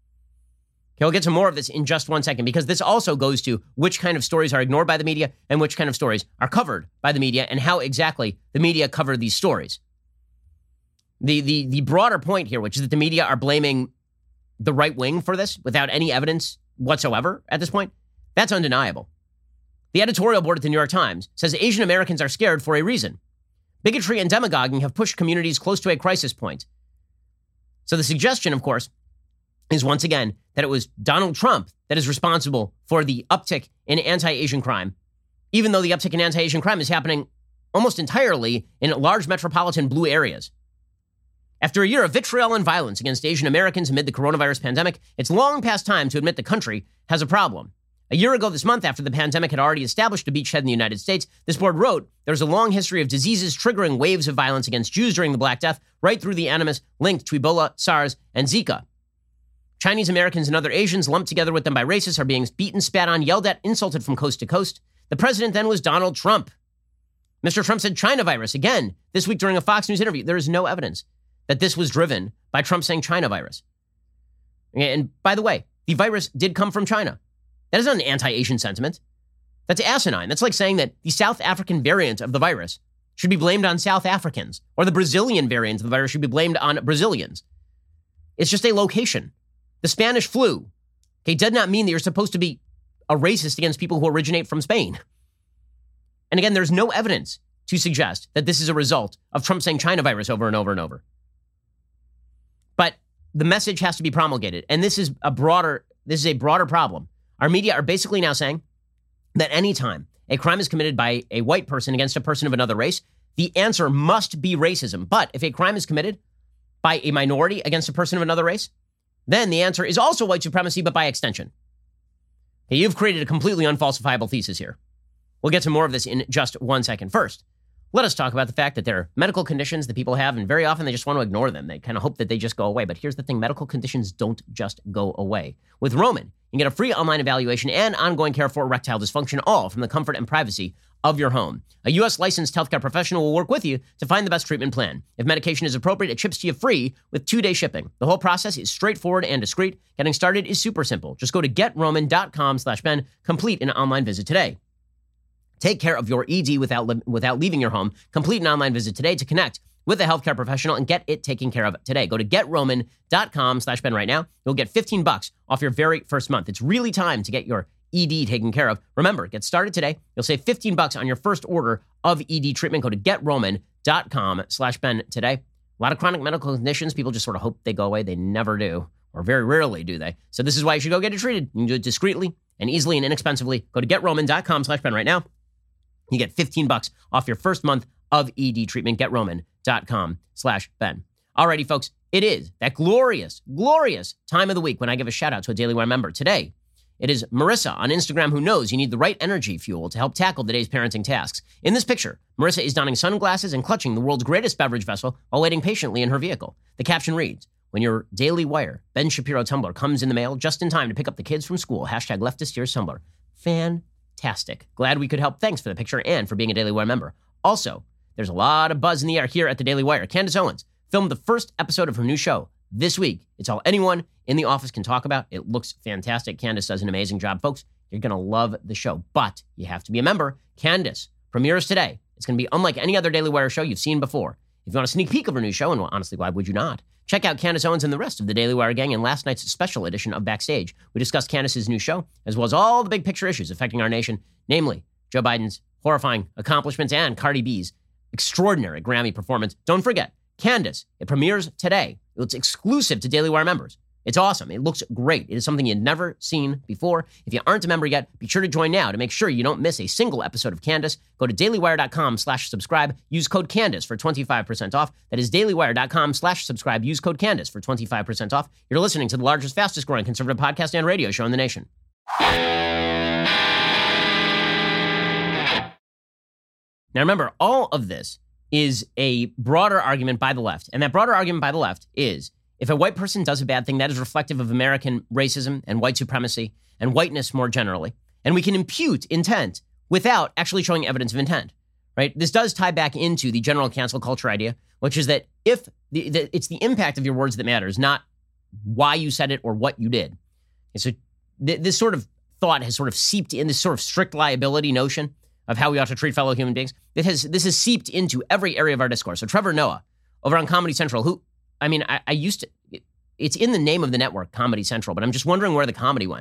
[SPEAKER 2] Okay, we'll get to more of this in just one second, because this also goes to which kind of stories are ignored by the media and which kind of stories are covered by the media and how exactly the media cover these stories. The, the, the broader point here, which is that the media are blaming the right wing for this without any evidence whatsoever at this point, that's undeniable. The editorial board at the New York Times says Asian Americans are scared for a reason. Bigotry and demagoguing have pushed communities close to a crisis point. So the suggestion, of course, is once again that it was Donald Trump that is responsible for the uptick in anti-Asian crime, even though the uptick in anti-Asian crime is happening almost entirely in large metropolitan blue areas. After a year of vitriol and violence against Asian Americans amid the coronavirus pandemic, it's long past time to admit the country has a problem. A year ago this month, after the pandemic had already established a beachhead in the United States, this board wrote, there's a long history of diseases triggering waves of violence against Jews during the Black Death, right through the animus linked to Ebola, SARS, and Zika. Chinese Americans and other Asians lumped together with them by racists are being beaten, spat on, yelled at, insulted from coast to coast. The president then was Donald Trump. Mister Trump said China virus again this week during a Fox News interview. There is no evidence that this was driven by Trump saying China virus. And by the way, the virus did come from China. That is not an anti-Asian sentiment. That's asinine. That's like saying that the South African variant of the virus should be blamed on South Africans, or the Brazilian variant of the virus should be blamed on Brazilians. It's just a location. The Spanish flu, okay, does not mean that you're supposed to be a racist against people who originate from Spain. And again, there's no evidence to suggest that this is a result of Trump saying China virus over and over and over. But the message has to be promulgated. And this is a broader, this is a broader problem. Our media are basically now saying that anytime a crime is committed by a white person against a person of another race, the answer must be racism. But if a crime is committed by a minority against a person of another race, then the answer is also white supremacy, but by extension. Okay, you've created a completely unfalsifiable thesis here. We'll get to more of this in just one second. First, let us talk about the fact that there are medical conditions that people have, and very often they just want to ignore them. They kind of hope that they just go away. But here's the thing, medical conditions don't just go away. With Roman, you can get a free online evaluation and ongoing care for erectile dysfunction, all from the comfort and privacy of your home. A U S licensed healthcare professional will work with you to find the best treatment plan. If medication is appropriate, it ships to you free with two-day shipping. The whole process is straightforward and discreet. Getting started is super simple. Just go to getroman.com slash Ben, complete an online visit today. Take care of your E D without, li- without leaving your home. Complete an online visit today to connect with a healthcare professional and get it taken care of today. Go to getroman.com slash Ben right now. You'll get fifteen bucks off your very first month. It's really time to get your E D taken care of. Remember, get started today. You'll save fifteen bucks on your first order of E D treatment. Go to getroman.com slash Ben today. A lot of chronic medical conditions, people just sort of hope they go away. They never do, or very rarely do they. So this is why you should go get it treated. You can do it discreetly and easily and inexpensively. Go to getroman.com slash Ben right now. You get fifteen bucks off your first month of E D treatment. Getroman.com slash Ben. Alrighty, folks, it is that glorious, glorious time of the week when I give a shout out to a Daily Wire member. Today, it is Marissa on Instagram who knows you need the right energy fuel to help tackle today's parenting tasks. In this picture, Marissa is donning sunglasses and clutching the world's greatest beverage vessel while waiting patiently in her vehicle. The caption reads, when your Daily Wire Ben Shapiro tumbler comes in the mail just in time to pick up the kids from school, hashtag leftist years tumbler. Fantastic. Glad we could help. Thanks for the picture and for being a Daily Wire member. Also, there's a lot of buzz in the air here at the Daily Wire. Candace Owens filmed the first episode of her new show this week. It's all anyone in the office can talk about. It looks fantastic. Candace does an amazing job. Folks, you're going to love the show, but you have to be a member. Candace premieres today. It's going to be unlike any other Daily Wire show you've seen before. If you want a sneak peek of her new show, and well, honestly, why would you not? Check out Candace Owens and the rest of the Daily Wire gang in last night's special edition of Backstage. We discussed Candace's new show, as well as all the big picture issues affecting our nation, namely Joe Biden's horrifying accomplishments and Cardi B's extraordinary Grammy performance. Don't forget, Candace, it premieres today. It's exclusive to Daily Wire members. It's awesome. It looks great. It is something you've never seen before. If you aren't a member yet, be sure to join now to make sure you don't miss a single episode of Candace. Go to dailywire.com slash subscribe. Use code Candace for twenty-five percent off. That is dailywire.com slash subscribe. Use code Candace for twenty-five percent off. You're listening to the largest, fastest growing conservative podcast and radio show in the nation. Now remember, all of this is a broader argument by the left. And that broader argument by the left is, if a white person does a bad thing, that is reflective of American racism and white supremacy and whiteness more generally. And we can impute intent without actually showing evidence of intent, right? This does tie back into the general cancel culture idea, which is that if the, the, it's the impact of your words that matters, not why you said it or what you did. And so th- this sort of thought has sort of seeped in, this sort of strict liability notion of how we ought to treat fellow human beings. It has, this has seeped into every area of our discourse. So Trevor Noah over on Comedy Central, who, I mean, I, I used to, it, it's in the name of the network, Comedy Central, but I'm just wondering where the comedy went.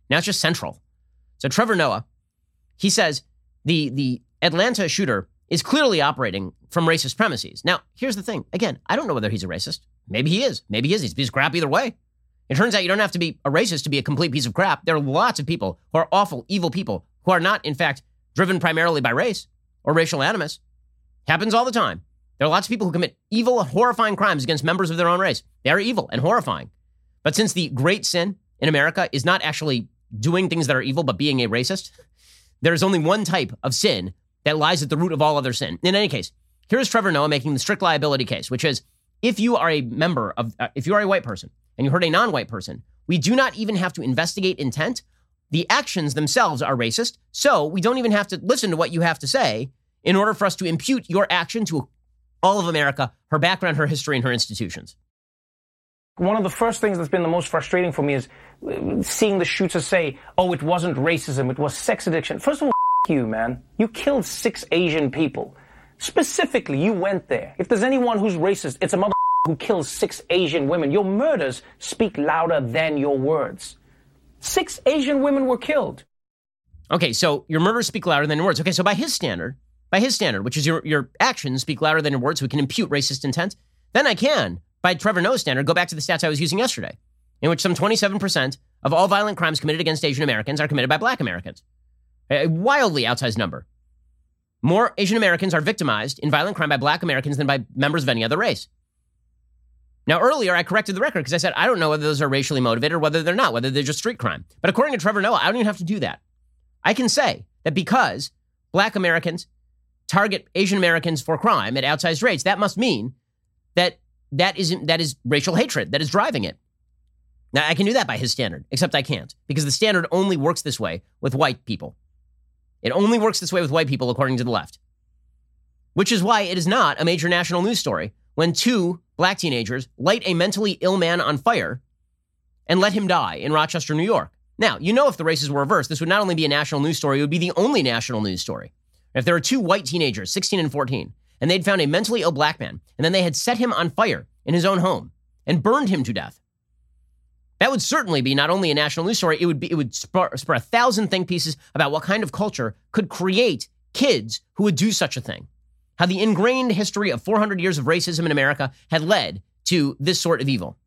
[SPEAKER 2] Now it's just central. So Trevor Noah, he says the, the Atlanta shooter is clearly operating from racist premises. Now, here's the thing. Again, I don't know whether he's a racist. Maybe he is. Maybe he is. He's a piece of crap either way. It turns out you don't have to be a racist to be a complete piece of crap. There are lots of people who are awful, evil people who are not, in fact, driven primarily by race or racial animus. Happens all the time. There are lots of people who commit evil, horrifying crimes against members of their own race. They are evil and horrifying. But since the great sin in America is not actually doing things that are evil, but being a racist, there is only one type of sin that lies at the root of all other sin. In any case, here's Trevor Noah making the strict liability case, which is if you are a member of, uh, if you are a white person and you hurt a non-white person, we do not even have to investigate intent. The actions themselves are racist, so we don't even have to listen to what you have to say in order for us to impute your action to all of America, her background, her history, and her institutions.
[SPEAKER 8] One of the first things that's been the most frustrating for me is seeing the shooters say, oh, it wasn't racism, it was sex addiction. First of all, f- you, man. You killed six Asian people. Specifically, you went there. If there's anyone who's racist, it's a mother who kills six Asian women. Your murders speak louder than your words. Six Asian women were killed.
[SPEAKER 2] Okay, so your murders speak louder than your words. Okay, so by his standard, by his standard, which is your, your actions speak louder than your words, so we can impute racist intent, then I can, by Trevor Noah's standard, go back to the stats I was using yesterday, in which some twenty-seven percent of all violent crimes committed against Asian Americans are committed by black Americans. A wildly outsized number. More Asian Americans are victimized in violent crime by black Americans than by members of any other race. Now, earlier, I corrected the record because I said, I don't know whether those are racially motivated or whether they're not, whether they're just street crime. But according to Trevor Noah, I don't even have to do that. I can say that because black Americans target Asian Americans for crime at outsized rates, that must mean that that is, that is racial hatred that is driving it. Now, I can do that by his standard, except I can't, because the standard only works this way with white people. It only works this way with white people, according to the left. Which is why it is not a major national news story when two black teenagers light a mentally ill man on fire and let him die in Rochester, New York. Now, you know if the races were reversed, this would not only be a national news story, it would be the only national news story. If there were two white teenagers, sixteen and fourteen, and they'd found a mentally ill black man, and then they had set him on fire in his own home and burned him to death, that would certainly be not only a national news story, it would be, it would spur, spur a thousand think pieces about what kind of culture could create kids who would do such a thing. How the ingrained history of four hundred years of racism in America had led to this sort of evil.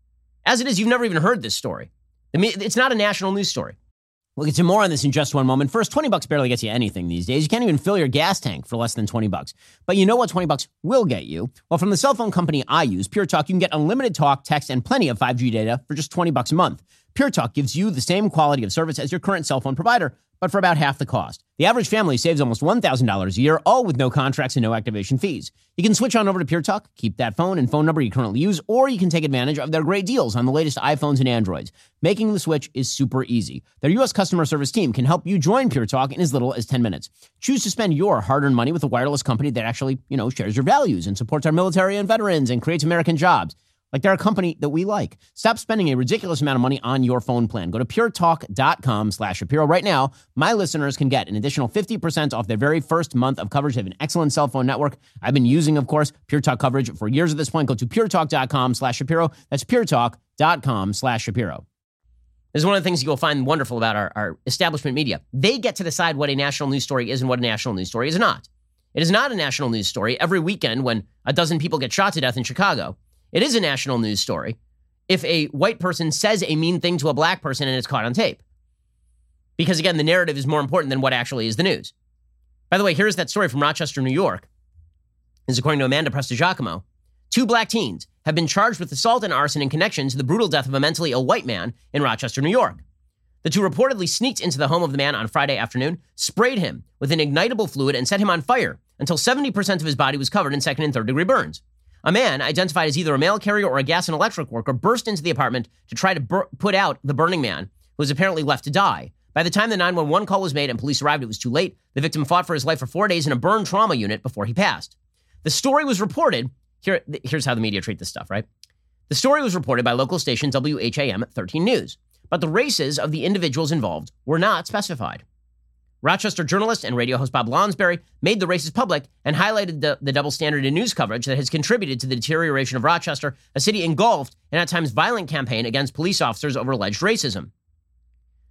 [SPEAKER 2] As it is, you've never even heard this story. It's not a national news story. We'll get to more on this in just one moment. First, twenty bucks barely gets you anything these days. You can't even fill your gas tank for less than twenty bucks. But you know what twenty bucks will get you? Well, from the cell phone company I use, Pure Talk, you can get unlimited talk, text, and plenty of five G data for just twenty bucks a month. Pure Talk gives you the same quality of service as your current cell phone provider, but for about half the cost. The average family saves almost one thousand dollars a year, all with no contracts and no activation fees. You can switch on over to Pure Talk, keep that phone and phone number you currently use, or you can take advantage of their great deals on the latest iPhones and Androids. Making the switch is super easy. Their U S customer service team can help you join Pure Talk in as little as ten minutes. Choose to spend your hard-earned money with a wireless company that actually, you know, shares your values and supports our military and veterans and creates American jobs. Like they're a company that we like. Stop spending a ridiculous amount of money on your phone plan. Go to puretalk.com slash Shapiro right now. My listeners can get an additional fifty percent off their very first month of coverage. They have an excellent cell phone network. I've been using, of course, Pure Talk coverage for years at this point. Go to puretalk.com slash Shapiro. That's puretalk.com slash Shapiro. This is one of the things you'll find wonderful about our, our establishment media. They get to decide what a national news story is and what a national news story is not. It is not a national news story every weekend when a dozen people get shot to death in Chicago. It is a national news story if a white person says a mean thing to a black person and it's caught on tape. Because, again, the narrative is more important than what actually is the news. By the way, here's that story from Rochester, New York. This is according to Amanda Prestigiacomo. Two black teens have been charged with assault and arson in connection to the brutal death of a mentally ill white man in Rochester, New York. The two reportedly sneaked into the home of the man on Friday afternoon, sprayed him with an ignitable fluid, and set him on fire until seventy percent of his body was covered in second and third degree burns. A man, identified as either a mail carrier or a gas and electric worker, burst into the apartment to try to bur- put out the burning man, who was apparently left to die. By the time the nine one one call was made and police arrived, it was too late. The victim fought for his life for four days in a burn trauma unit before he passed. The story was reported, here, here's how the media treat this stuff, right? The story was reported by local station W H A M thirteen News, but the races of the individuals involved were not specified. Rochester journalist and radio host Bob Lonsberry made the races public and highlighted the, the double standard in news coverage that has contributed to the deterioration of Rochester, a city engulfed in at times violent campaign against police officers over alleged racism.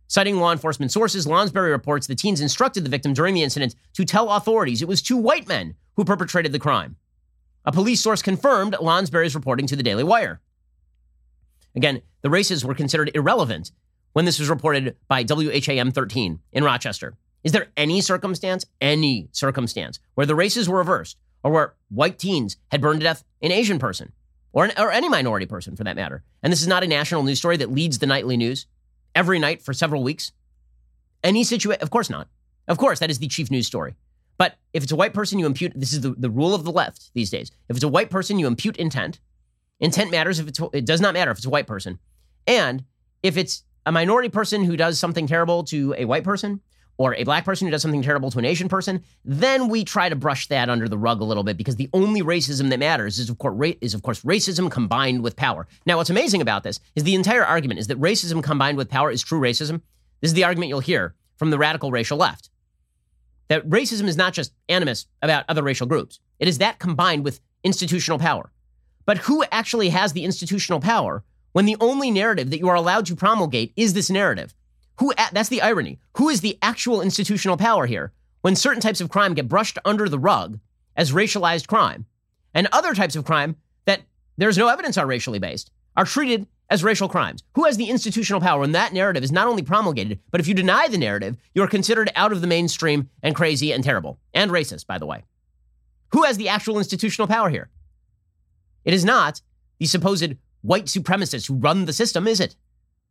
[SPEAKER 2] Citing law enforcement sources, Lonsberry reports the teens instructed the victim during the incident to tell authorities it was two white men who perpetrated the crime. A police source confirmed Lonsberry's reporting to the Daily Wire. Again, the races were considered irrelevant when this was reported by W H A M thirteen in Rochester. Is there any circumstance, any circumstance, where the races were reversed or where white teens had burned to death an Asian person or, an, or any minority person for that matter? And this is not a national news story that leads the nightly news every night for several weeks? Any situation? Of course not. Of course, that is the chief news story. But if it's a white person, you impute, this is the, the rule of the left these days. If it's a white person, you impute intent. Intent matters if it's, it does not matter if it's a white person. And if it's a minority person who does something terrible to a white person, or a black person who does something terrible to an Asian person, then we try to brush that under the rug a little bit, because the only racism that matters is of course, ra- is of course racism combined with power. Now, what's amazing about this is the entire argument is that racism combined with power is true racism. This is the argument you'll hear from the radical racial left. That racism is not just animus about other racial groups. It is that combined with institutional power. But who actually has the institutional power when the only narrative that you are allowed to promulgate is this narrative? Who? That's the irony. Who is the actual institutional power here when certain types of crime get brushed under the rug as racialized crime, and other types of crime that there's no evidence are racially based are treated as racial crimes? Who has the institutional power when that narrative is not only promulgated, but if you deny the narrative, you're considered out of the mainstream and crazy and terrible and racist, by the way? Who has the actual institutional power here? It is not the supposed white supremacists who run the system, is it?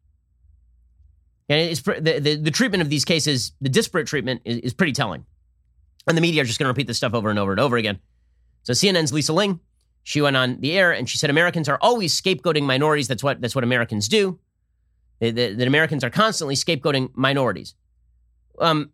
[SPEAKER 2] And it's the, the, the treatment of these cases, the disparate treatment is, is pretty telling. And the media are just going to repeat this stuff over and over and over again. So C N N's Lisa Ling, she went on the air and she said Americans are always scapegoating minorities. That's what that's what Americans do. That, that Americans are constantly scapegoating minorities. Um,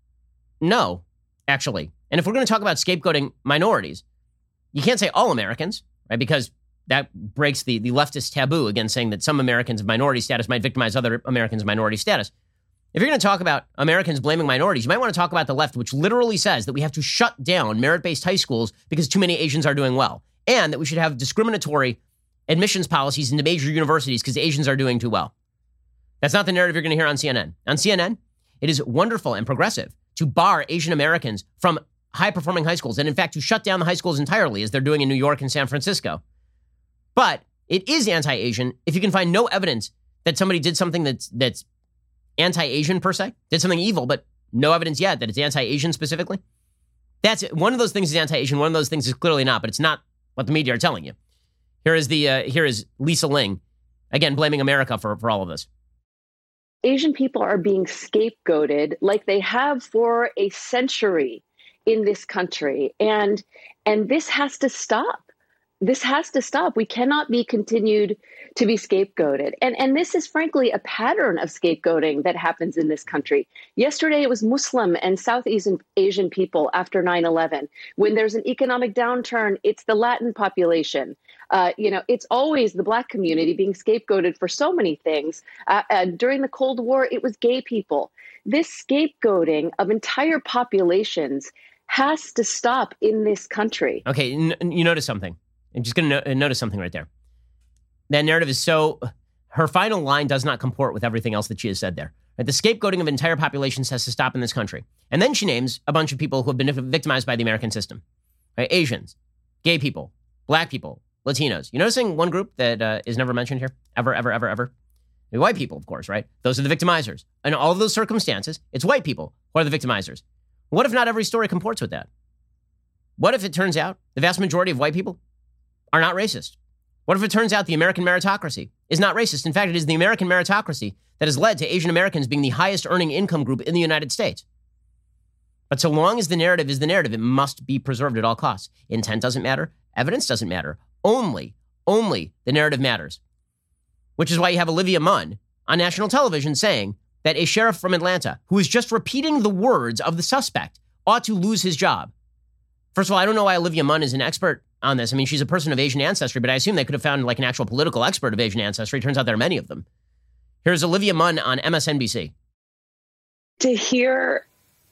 [SPEAKER 2] no, actually. And if we're going to talk about scapegoating minorities, you can't say all Americans, right? Because that breaks the, the leftist taboo against saying that some Americans of minority status might victimize other Americans of minority status. If you're going to talk about Americans blaming minorities, you might want to talk about the left, which literally says that we have to shut down merit-based high schools because too many Asians are doing well, and that we should have discriminatory admissions policies into major universities because Asians are doing too well. That's not the narrative you're going to hear on C N N. On C N N, it is wonderful and progressive to bar Asian Americans from high-performing high schools, and in fact, to shut down the high schools entirely, as they're doing in New York and San Francisco. But it is anti-Asian if you can find no evidence that somebody did something that's that's anti-Asian per se, did something evil, but no evidence yet that it's anti-Asian specifically. That's it. One of those things is anti-Asian. One of those things is clearly not, but it's not what the media are telling you. Here is the uh, here is Lisa Ling, again, blaming America for, for all of this.
[SPEAKER 9] Asian people are being scapegoated like they have for a century in this country. And and this has to stop. This has to stop. We cannot be continued to be scapegoated. And, and this is frankly a pattern of scapegoating that happens in this country. Yesterday, it was Muslim and Southeast Asian people after nine eleven. When there's an economic downturn, it's the Latin population. Uh, you know, it's always the Black community being scapegoated for so many things. Uh, uh, during the Cold War, it was gay people. This scapegoating of entire populations has to stop in this country.
[SPEAKER 2] Okay, n- you notice something. I'm just going to no- notice something right there. That narrative is so... Her final line does not comport with everything else that she has said there. Right? The scapegoating of entire populations has to stop in this country. And then she names a bunch of people who have been victimized by the American system. Right? Asians, gay people, Black people, Latinos. You noticing one group that uh, is never mentioned here? Ever, ever, ever, ever? I mean, white people, of course, right? Those are the victimizers. In all of those circumstances, it's white people who are the victimizers. What if not every story comports with that? What if it turns out the vast majority of white people are not racist? What if it turns out the American meritocracy is not racist? In fact, it is the American meritocracy that has led to Asian Americans being the highest earning income group in the United States. But so long as the narrative is the narrative, it must be preserved at all costs. Intent doesn't matter. Evidence doesn't matter. Only, only the narrative matters. Which is why you have Olivia Munn on national television saying that a sheriff from Atlanta who is just repeating the words of the suspect ought to lose his job. First of all, I don't know why Olivia Munn is an expert on this. I mean, she's a person of Asian ancestry, but I assume they could have found like an actual political expert of Asian ancestry. Turns out there are many of them. Here's Olivia Munn on M S N B C.
[SPEAKER 10] To hear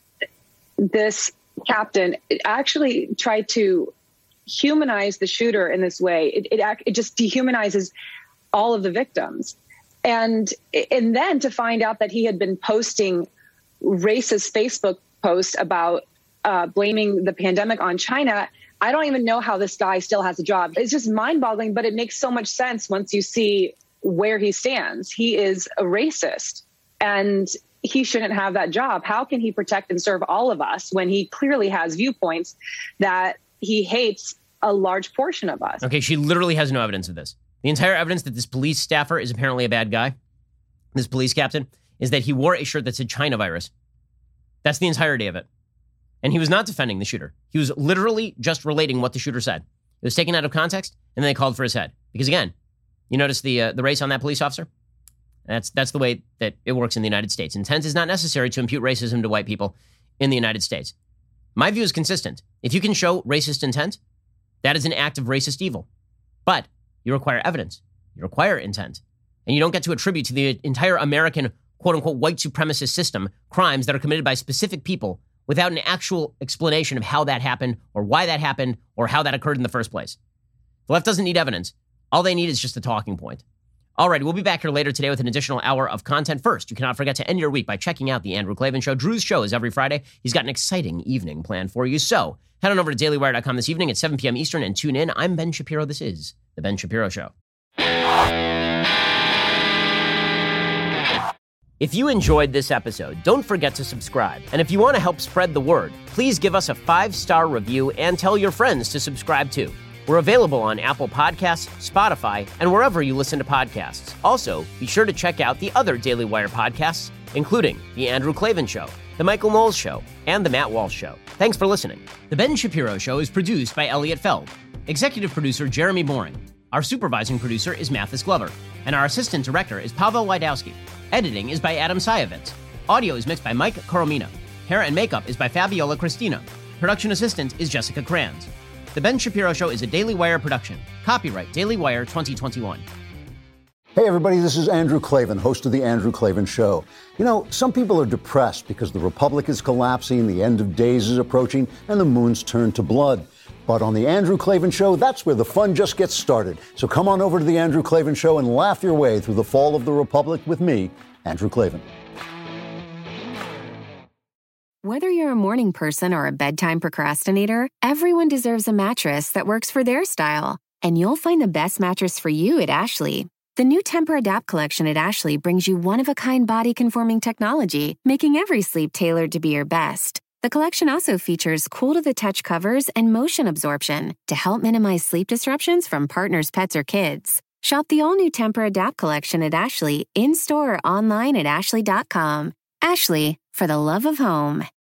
[SPEAKER 10] this captain actually try to humanize the shooter in this way, it, it, it just dehumanizes all of the victims. And, and then to find out that he had been posting racist Facebook posts about uh, blaming the pandemic on China, I don't even know how this guy still has a job. It's just mind-boggling, but it makes so much sense once you see where he stands. He is a racist, and he shouldn't have that job. How can he protect and serve all of us when he clearly has viewpoints that he hates a large portion of us?
[SPEAKER 2] Okay, she literally has no evidence of this. The entire evidence that this police staffer is apparently a bad guy, this police captain, is that he wore a shirt that said China virus. That's the entirety of it. And he was not defending the shooter. He was literally just relating what the shooter said. It was taken out of context, and then they called for his head. Because again, you notice the uh, the race on that police officer? That's that's the way that it works in the United States. Intent is not necessary to impute racism to white people in the United States. My view is consistent. If you can show racist intent, that is an act of racist evil. But you require evidence. You require intent. And you don't get to attribute to the entire American, quote-unquote, white supremacist system crimes that are committed by specific people without an actual explanation of how that happened or why that happened or how that occurred in the first place. The left doesn't need evidence. All they need is just a talking point. All right, we'll be back here later today with an additional hour of content. First, you cannot forget to end your week by checking out The Andrew Klavan Show. Drew's show is every Friday. He's got an exciting evening planned for you. So head on over to daily wire dot com this evening at seven p.m. Eastern and tune in. I'm Ben Shapiro. This is The Ben Shapiro Show. If you enjoyed this episode, don't forget to subscribe. And if you want to help spread the word, please give us a five-star review and tell your friends to subscribe too. We're available on Apple Podcasts, Spotify, and wherever you listen to podcasts. Also, be sure to check out the other Daily Wire podcasts, including The Andrew Klavan Show, The Michael Knowles Show, and The Matt Walsh Show. Thanks for listening. The Ben Shapiro Show is produced by Elliot Feld. Executive producer Jeremy Boring. Our supervising producer is Mathis Glover. And our assistant director is Pavel Wydowski. Editing is by Adam Sayevitz. Audio is mixed by Mike Coromina. Hair and makeup is by Fabiola Cristina. Production assistant is Jessica Kranz. The Ben Shapiro Show is a Daily Wire production. Copyright Daily Wire twenty twenty-one.
[SPEAKER 11] Hey, everybody, this is Andrew Klavan, host of The Andrew Klavan Show. You know, some people are depressed because the republic is collapsing, the end of days is approaching, and the moon's turned to blood. But on The Andrew Klavan Show, that's where the fun just gets started. So come on over to The Andrew Klavan Show and laugh your way through the fall of the republic with me, Andrew Klavan.
[SPEAKER 1] Whether you're a morning person or a bedtime procrastinator, everyone deserves a mattress that works for their style. And you'll find the best mattress for you at Ashley. The new Tempur-Adapt collection at Ashley brings you one-of-a-kind body-conforming technology, making every sleep tailored to be your best. The collection also features cool-to-the-touch covers and motion absorption to help minimize sleep disruptions from partners, pets, or kids. Shop the all-new Tempur-Adapt collection at Ashley, in-store or online at ashley dot com. Ashley, for the love of home.